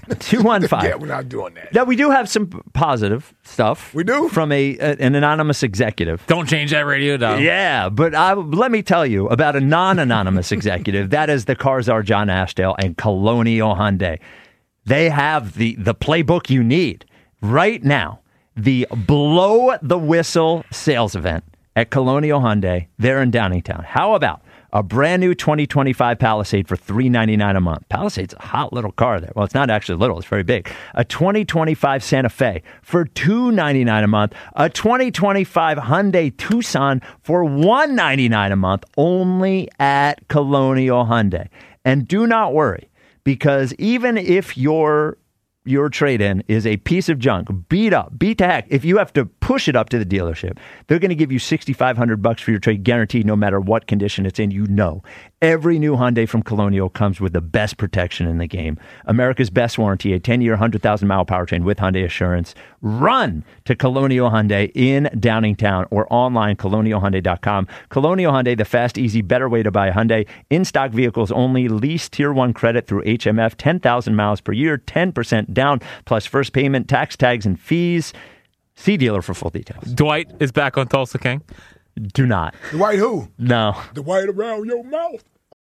215. Yeah, we're not doing that. Now, we do have some positive stuff. We do? From an anonymous executive. Don't change that radio dial. Yeah, but let me tell you about a non-anonymous executive. That is the car czar John Ashdale and Colonial Hyundai. They have the playbook you need right now. The Blow the Whistle sales event at Colonial Hyundai there in Downingtown. How about a brand new 2025 Palisade for $399 a month? Palisade's a hot little car there. Well, it's not actually little. It's very big. A 2025 Santa Fe for $299 a month. A 2025 Hyundai Tucson for $199 a month only at Colonial Hyundai. And do not worry, because even if your trade-in is a piece of junk, beat to heck, if you have to push it up to the dealership, they're going to give you $6,500 for your trade, guaranteed, no matter what condition it's in. You know, every new Hyundai from Colonial comes with the best protection in the game. America's best warranty, a 10-year, 100,000-mile powertrain with Hyundai Assurance. Run to Colonial Hyundai in Downingtown or online, colonialhyundai.com. Colonial Hyundai, the fast, easy, better way to buy a Hyundai. In-stock vehicles only, lease Tier 1 credit through HMF, 10,000 miles per year, 10% down, plus first payment, tax tags, and fees. See dealer for full details. Dwight is back on Tulsa King. Do not. Dwight who? No. Dwight around your mouth.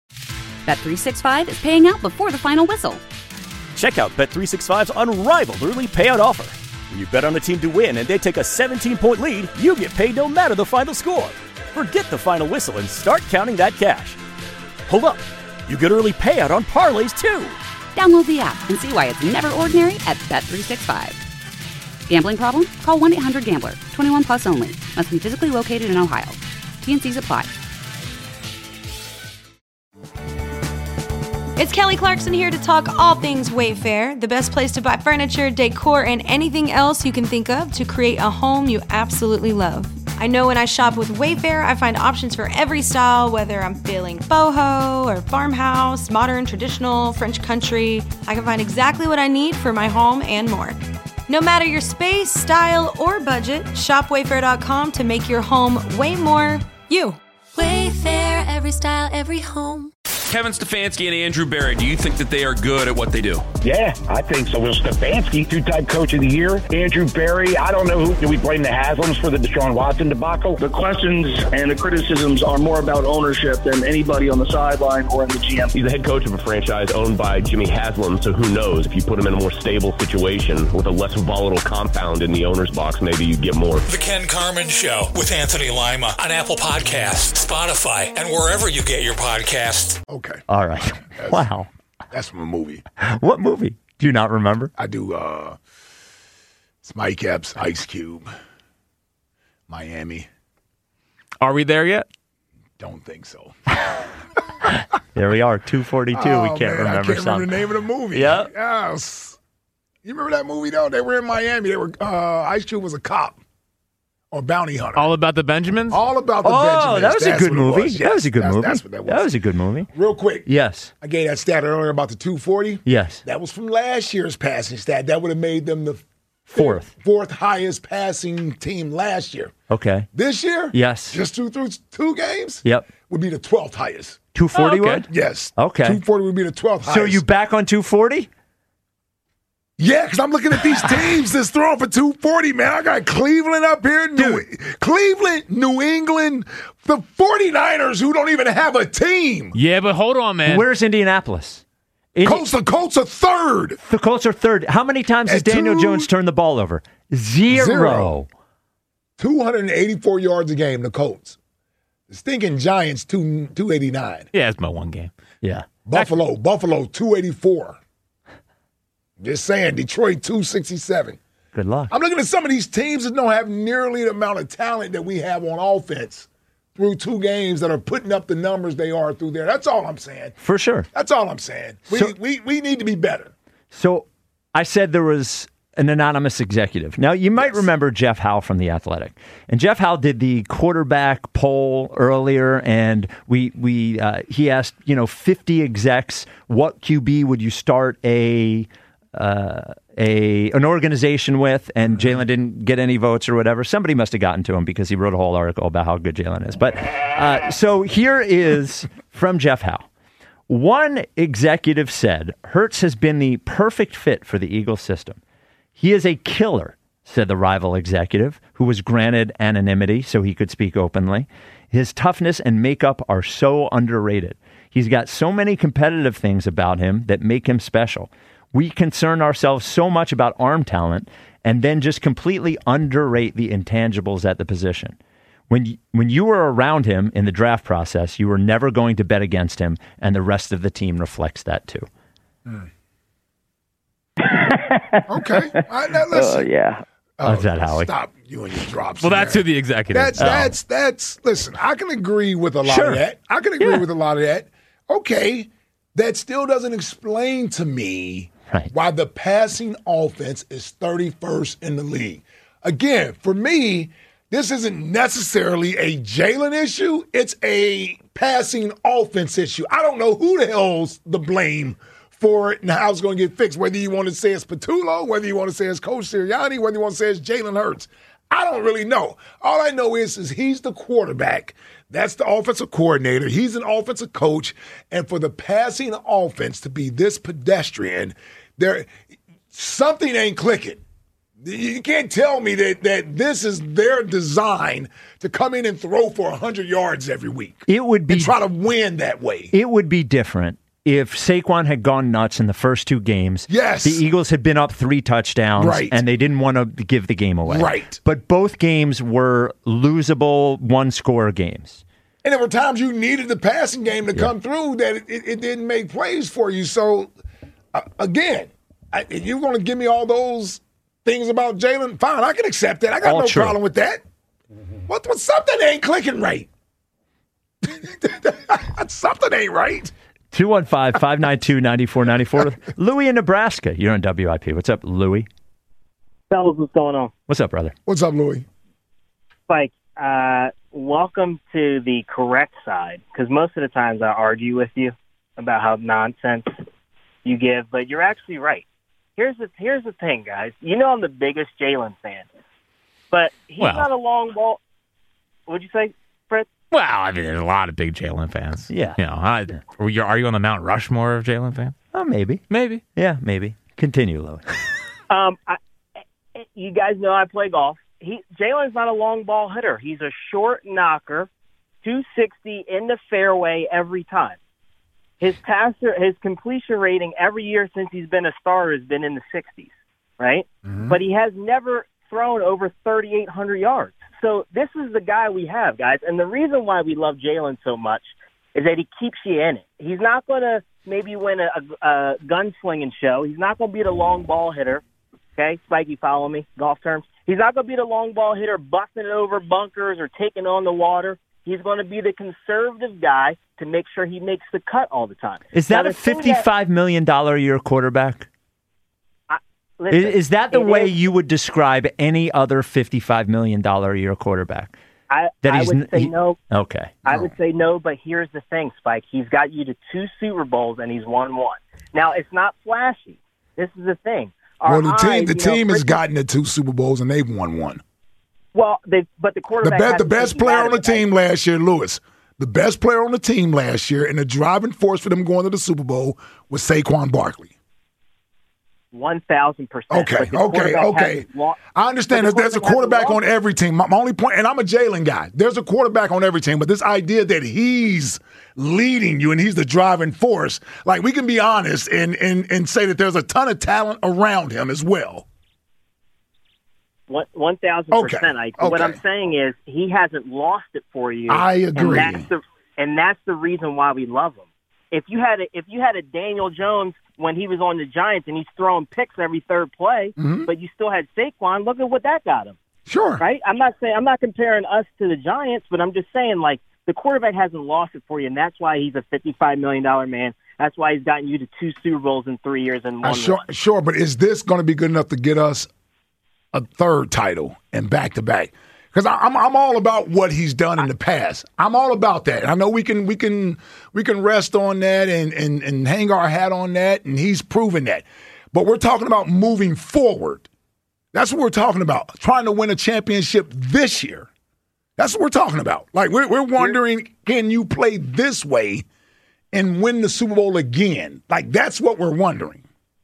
Bet365 is paying out before the final whistle. Check out Bet365's unrivaled early payout offer. When you bet on a team to win and they take a 17-point lead, you get paid no matter the final score. Forget the final whistle and start counting that cash. Hold up. You get early payout on parlays, too. Download the app and see why it's never ordinary at Bet365. Gambling problem? Call 1-800-GAMBLER. 21 plus only. Must be physically located in Ohio. T&Cs apply. It's Kelly Clarkson here to talk all things Wayfair, the best place to buy furniture, decor, and anything else you can think of to create a home you absolutely love. I know when I shop with Wayfair, I find options for every style, whether I'm feeling boho or farmhouse, modern, traditional, French country. I can find exactly what I need for my home and more. No matter your space, style, or budget, shop Wayfair.com to make your home way more you. Wayfair, every style, every home. Kevin Stefanski and Andrew Berry, do you think that they are good at what they do? Yeah, I think so. Will Stefanski, two-time coach of the year. Andrew Berry, I don't know who. Do we blame the Haslams for the Deshaun Watson debacle? The questions and the criticisms are more about ownership than anybody on the sideline or in the GM. He's the head coach of a franchise owned by Jimmy Haslam, so who knows? If you put him in a more stable situation with a less volatile compound in the owner's box, maybe you get more. The Ken Carman Show with Anthony Lima on Apple Podcasts, Spotify, and wherever you get your podcasts. Okay. All right. Wow. That's from a movie. What movie? Do you not remember? I do. It's Mike Epps, Ice Cube, Miami. Are we there yet? Don't think so. There we are, 242. Oh, we can't man, remember I can't something. remember the name of the movie. Yeah. Yes. You remember that movie, though? They were in Miami. They were Ice Cube was a cop or bounty hunter. All About the Benjamins? All About the Benjamins. Oh, that was a good movie. Yes, that was a good movie. That's what that was. That was a good movie. Real quick. Yes. I gave that stat earlier about the 240. Yes. That was from last year's passing stat. That would have made them the fourth highest passing team last year. Okay. This year? Yes. Just through two games? Yep. Would be the 12th highest. 240 would? Yes. Okay. 240 would be the 12th highest. So you back on 240? Yeah, because I'm looking at these teams that's throwing for 240, man. I got Cleveland up here. Cleveland, New England, the 49ers who don't even have a team. Yeah, but hold on, man. Where's Indianapolis? The Colts are third. The Colts are third. How many times has Daniel Jones turned the ball over? Zero. 284 yards a game, the Colts. The stinking Giants, 289. Yeah, it's my one game. Yeah. Buffalo, 284. Just saying, Detroit, 267. Good luck. I'm looking at some of these teams that don't have nearly the amount of talent that we have on offense through 2 games that are putting up the numbers they are through there. That's all I'm saying. For sure. That's all I'm saying. We need to be better. So I said there was an anonymous executive. Now, you might remember Jeff Howe from The Athletic. And Jeff Howe did the quarterback poll earlier, and he asked, 50 execs, what QB would you start an organization with, and Jalen didn't get any votes or whatever. Somebody must have gotten to him because he wrote a whole article about how good Jalen is. But so here is from Jeff Howe. One executive said, Hurts has been the perfect fit for the Eagles system. He is a killer, said the rival executive, who was granted anonymity so he could speak openly. His toughness and makeup are so underrated. He's got so many competitive things about him that make him special. We concern ourselves so much about arm talent and then just completely underrate the intangibles at the position. When you were around him in the draft process, you were never going to bet against him, and the rest of the team reflects that too. Okay. Now listen. Yeah. How's that, Howie? Stop you and your drops. Well, that's who the executive. That's. Listen, I can agree with a lot of that. I can agree with a lot of that. Okay, that still doesn't explain to me why the passing offense is 31st in the league. Again, for me, this isn't necessarily a Jalen issue. It's a passing offense issue. I don't know who the hell's the blame for it and how it's going to get fixed, whether you want to say it's Patullo, whether you want to say it's Coach Sirianni, whether you want to say it's Jalen Hurts. I don't really know. All I know is he's the quarterback. That's the offensive coordinator. He's an offensive coach. And for the passing offense to be this pedestrian, something ain't clicking. You can't tell me that this is their design to come in and throw for 100 yards every week. It would be and try to win that way. It would be different if Saquon had gone nuts in the first 2 games. Yes. The Eagles had been up 3 touchdowns, and they didn't want to give the game away. Right. But both games were losable one-score games. And there were times you needed the passing game to come through that it didn't make plays for you. So, again, if you want to give me all those things about Jalen, fine, I can accept that. I got no problem with that. What something ain't clicking right. Something ain't right. 215-592-9494. Louis in Nebraska. You're on WIP. What's up, Louis? Fellas, what's going on? What's up, brother? What's up, Louis? Spike, welcome to the correct side, because most of the times I argue with you about how nonsense you give, but you're actually right. Here's the thing, guys. You know I'm the biggest Jalen fan, but he's not a long ball. What'd you say, Fred? Well, I mean, there's a lot of big Jalen fans. Yeah. Are you on the Mount Rushmore of Jalen fans? Oh, maybe. Maybe. Yeah, maybe. Continue, Louis. You guys know I play golf. Jalen's not a long ball hitter. He's a short knocker, 260 in the fairway every time. His completion rating every year since he's been a starter has been in the 60s, right? Mm-hmm. But he has never thrown over 3,800 yards. So this is the guy we have, guys. And the reason why we love Jalen so much is that he keeps you in it. He's not going to maybe win a gunslinging show. He's not going to be the long ball hitter. Okay, Spike, you follow me? Golf terms. He's not going to be the long ball hitter busting it over bunkers or taking on the water. He's going to be the conservative guy to make sure he makes the cut all the time. Is that a $55 million a year quarterback? Listen, is that the way you would describe any other $55 million a year quarterback? I would say no. Okay. I would say no, but here's the thing, Spike. He's got you to 2 Super Bowls, and he's won 1. Now, it's not flashy. This is the thing. The team has gotten to 2 Super Bowls, and they've won 1. Well, but the quarterback. The best player on the team last year, Lewis. the best player on the team last year and the driving force for them going to the Super Bowl was Saquon Barkley. 1,000%. Okay. I understand that there's a quarterback on every team. My only point, and I'm a Jalen guy, there's a quarterback on every team, but this idea that he's leading you and he's the driving force, like we can be honest and say that there's a ton of talent around him as well. 1,000%. What I'm saying is he hasn't lost it for you. I agree. And that's the reason why we love him. If you had a Daniel Jones when he was on the Giants and he's throwing picks every third play, but you still had Saquon, look at what that got him. Sure. Right? I'm not comparing us to the Giants, but I'm just saying, like, the quarterback hasn't lost it for you, and that's why he's a $55 million man. That's why he's gotten you to 2 Super Bowls in 3 years and 1 Sure, but is this going to be good enough to get us a third title and back-to-back? Because I'm all about what he's done in the past. I'm all about that. I know we can rest on that and hang our hat on that, and he's proven that. But we're talking about moving forward. That's what we're talking about. Trying to win a championship this year. That's what we're talking about. Like we're wondering, can you play this way and win the Super Bowl again? Like that's what we're wondering.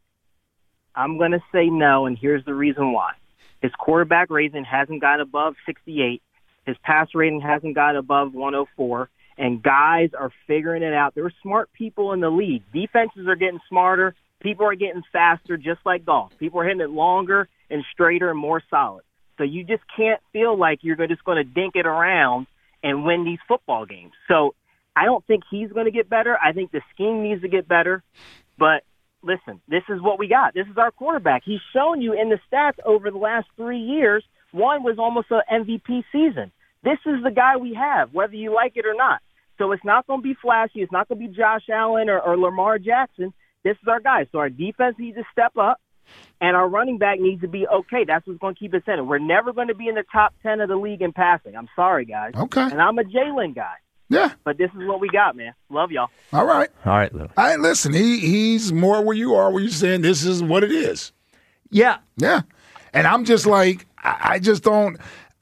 I'm going to say no, and here's the reason why. His quarterback rating hasn't got above 68. His pass rating hasn't got above 104. And guys are figuring it out. There are smart people in the league. Defenses are getting smarter. People are getting faster, just like golf. People are hitting it longer and straighter and more solid. So you just can't feel like you're just going to dink it around and win these football games. So I don't think he's going to get better. I think the scheme needs to get better. But listen, this is what we got. This is our quarterback. He's shown you in the stats over the last 3 years. One was almost an MVP season. This is the guy we have, whether you like it or not. So it's not going to be flashy. It's not going to be Josh Allen or Lamar Jackson. This is our guy. So our defense needs to step up, and our running back needs to be okay. That's what's going to keep us in it. We're never going to be in the top 10 of the league in passing. I'm sorry, guys. Okay. And I'm a Jalen guy. Yeah. But this is what we got, man. Love y'all. All right. Lou. Listen, he's more where you are, where you're saying this is what it is. Yeah. Yeah. And I'm just like, I just don't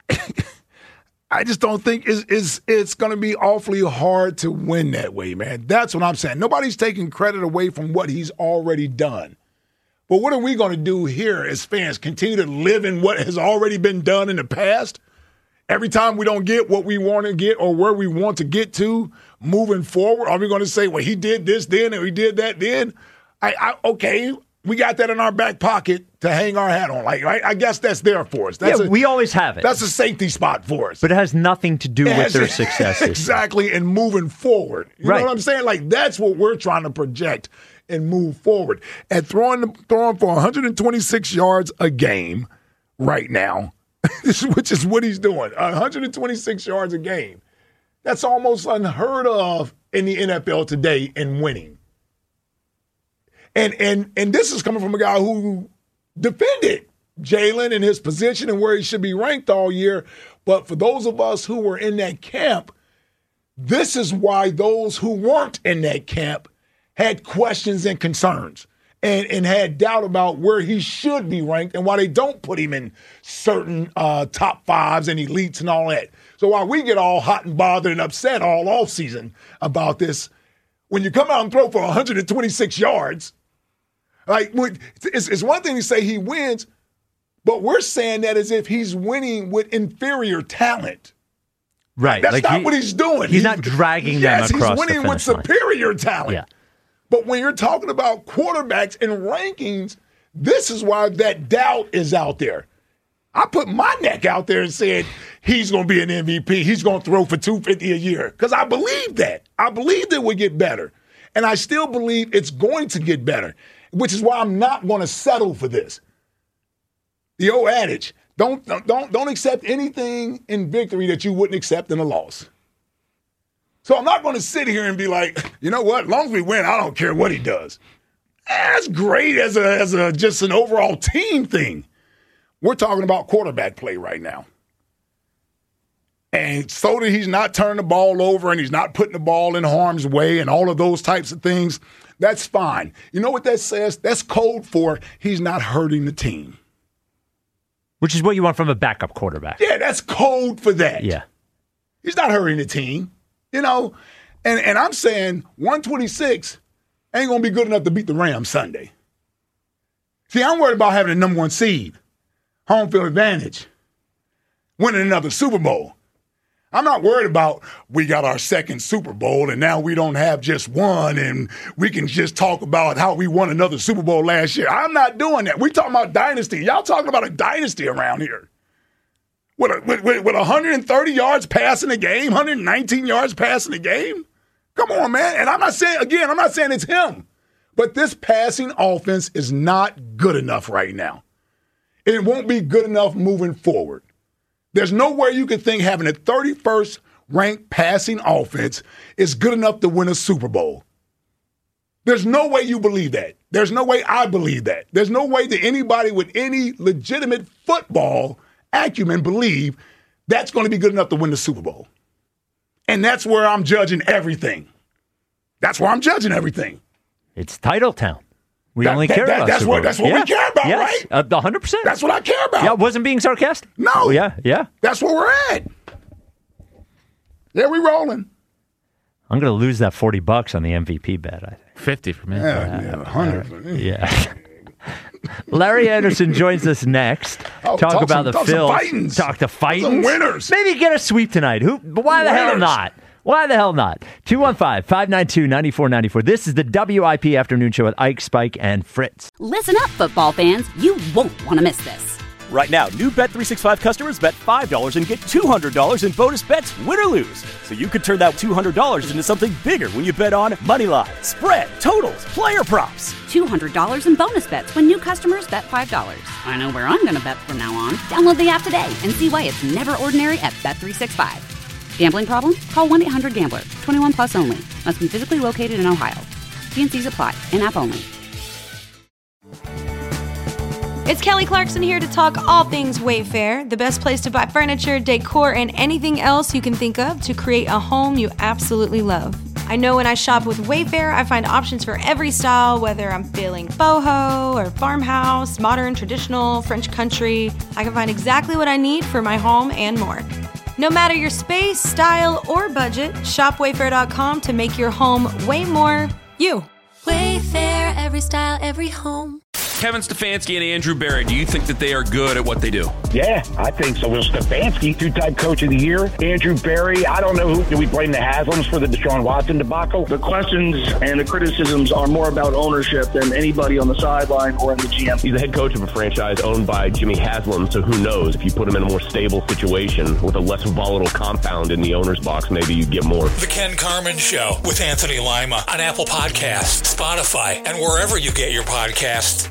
think it's going to be awfully hard to win that way, man. That's what I'm saying. Nobody's taking credit away from what he's already done. But what are we going to do here as fans? Continue to live in what has already been done in the past? Every time we don't get what we want to get or where we want to get to moving forward, are we going to say, well, he did this then and he did that then? Okay, we got that in our back pocket to hang our hat on. Like, right? I guess that's there for us. We always have it. That's a safety spot for us. But it has nothing to do with their successes. Exactly, and moving forward. You know what I'm saying? Like, that's what we're trying to project and move forward. And throwing for 126 yards a game right now, which is what he's doing, 126 yards a game. That's almost unheard of in the NFL today in winning. And this is coming from a guy who defended Jalen in his position and where he should be ranked all year. But for those of us who were in that camp, this is why those who weren't in that camp had questions and concerns. And had doubt about where he should be ranked and why they don't put him in certain top fives and elites and all that. So while we get all hot and bothered and upset all offseason about this, when you come out and throw for 126 yards, like it's one thing to say he wins, but we're saying that as if he's winning with inferior talent. Right. That's not what he's doing. He's not dragging them across the finish line. He's winning with superior talent. Yeah. But when you're talking about quarterbacks and rankings, this is why that doubt is out there. I put my neck out there and said he's going to be an MVP. He's going to throw for $250 a year because I believe that. I believe it would get better. And I still believe it's going to get better, which is why I'm not going to settle for this. The old adage, don't accept anything in victory that you wouldn't accept in a loss. So I'm not going to sit here and be like, you know what? As long as we win, I don't care what he does. That's great as a just an overall team thing. We're talking about quarterback play right now. And so that he's not turning the ball over and he's not putting the ball in harm's way and all of those types of things, that's fine. You know what that says? That's code for he's not hurting the team. Which is what you want from a backup quarterback. Yeah, that's code for that. Yeah. He's not hurting the team. You know, and I'm saying 126 ain't going to be good enough to beat the Rams Sunday. See, I'm worried about having the number 1 seed, home field advantage, winning another Super Bowl. I'm not worried about we got our second Super Bowl and now we don't have just one and we can just talk about how we won another Super Bowl last year. I'm not doing that. We're talking about dynasty. Y'all talking about a dynasty around here. With 130 yards passing a game, 119 yards passing a game? Come on, man. And I'm not saying it's him. But this passing offense is not good enough right now. It won't be good enough moving forward. There's nowhere you can think having a 31st ranked passing offense is good enough to win a Super Bowl. There's no way you believe that. There's no way I believe that. There's no way that anybody with any legitimate football acumen believe that's going to be good enough to win the Super Bowl. And that's where I'm judging everything. That's where I'm judging everything. It's Title Town. We only care about that's Super Bowl. That's what we care about, yes. right? 100%. That's what I care about. Yeah, I wasn't being sarcastic. No. Yeah. That's where we're at. Yeah, we rolling. I'm going to lose that $40 on the MVP bet, I think. 50 for me. Yeah, 100 for me. Yeah. Larry Anderson joins us next. Talk about the Phils. Talk to fightings. Some winners. Maybe get a sweep tonight. Why the hell not? Why the hell not? 215-592-9494. This is the WIP Afternoon Show with Ike, Spike, and Fritz. Listen up, football fans. You won't want to miss this. Right now, new Bet365 customers bet $5 and get $200 in bonus bets, win or lose. So you could turn that $200 into something bigger when you bet on money line, spread, totals, player props. $200 in bonus bets when new customers bet $5. I know where I'm going to bet from now on. Download the app today and see why it's never ordinary at Bet365. Gambling problem? Call 1-800-GAMBLER. 21 plus only. Must be physically located in Ohio. T&Cs apply. In-app only. It's Kelly Clarkson here to talk all things Wayfair, the best place to buy furniture, decor, and anything else you can think of to create a home you absolutely love. I know when I shop with Wayfair, I find options for every style, whether I'm feeling boho or farmhouse, modern, traditional, French country. I can find exactly what I need for my home and more. No matter your space, style, or budget, shop Wayfair.com to make your home way more you. Wayfair, every style, every home. Kevin Stefanski and Andrew Berry, do you think that they are good at what they do? Yeah, I think so. Will Stefanski, two-time coach of the year. Andrew Berry, I don't know who. Do we blame the Haslams for the Deshaun Watson debacle? The questions and the criticisms are more about ownership than anybody on the sideline or in the GM. He's the head coach of a franchise owned by Jimmy Haslam, so who knows? If you put him in a more stable situation with a less volatile compound in the owner's box, maybe you get more. The Ken Carman Show with Anthony Lima on Apple Podcasts, Spotify, and wherever you get your podcasts.